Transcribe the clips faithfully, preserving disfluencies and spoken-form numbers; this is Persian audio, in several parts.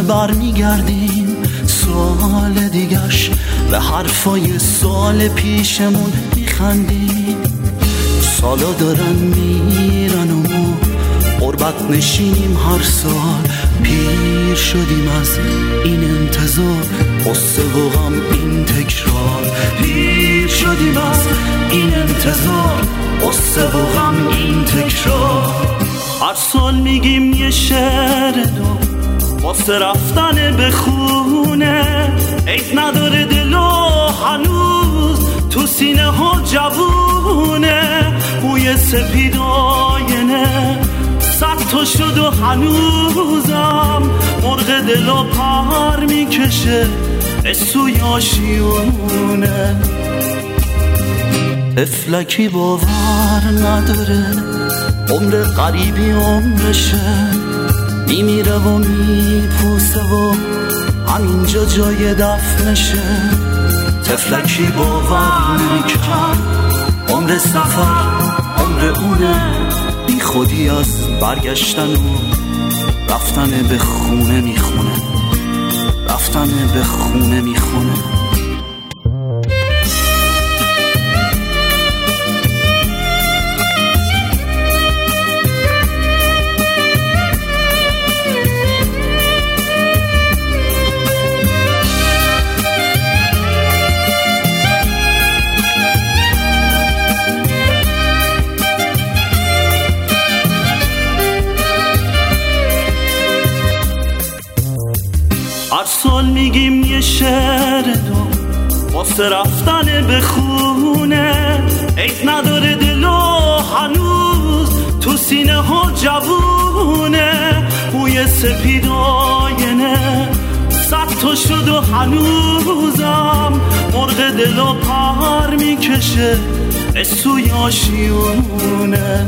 بر میگردیم سوال دیگش، به حرفای سال پیشمون میخندیم. سالا دارن میرن و ما غربت نشینیم، هر سال پیر شدیم از این انتظار، قصه و غم این تکرار. پیر شدیم از این انتظار، قصه و غم این تکرار. هر سال میگیم یه شعر دو واسه رفتن به خونه، عید نداره دل و هنوز تو سینه ها جوونه. بوی سپید آینه صد تا شد و هنوزم مرغ دل و پر میکشه سوی آشیونه. طفلکی باور نداره عمر قریبی عمرشه، میمیره و میپوسه و همینجا جای دفنشه. طفلکی باور نمیکرد عمر سفر عمر اونه، بی خودی از برگشتن و رفتن به خونه میخونه، رفتن به خونه میخونه. هر سال میگیم یه شعر دو واسه رفتن به خونه، عید نداره دل و هنوز تو سینه ها جوونه. بوی سپید آینه صد تا شد و هنوزم مرغ دل و پر میکشه سوی آشیونه.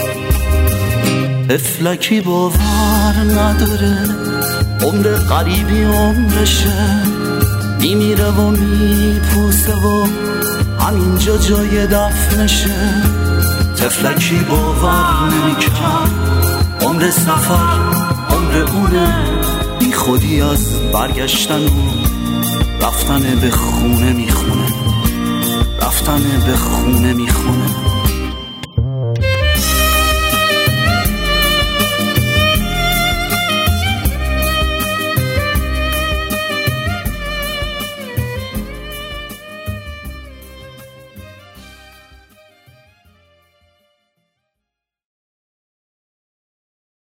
طفلکی باور نداره عمر قریبی عمرشه، میمیره و میپوسه و همینجا جای دفنشه. طفلکی باور نمیکرد عمر سفر عمر اونه، بی خودی از برگشتن و رفتن به خونه میخونه، رفتن به خونه میخونه.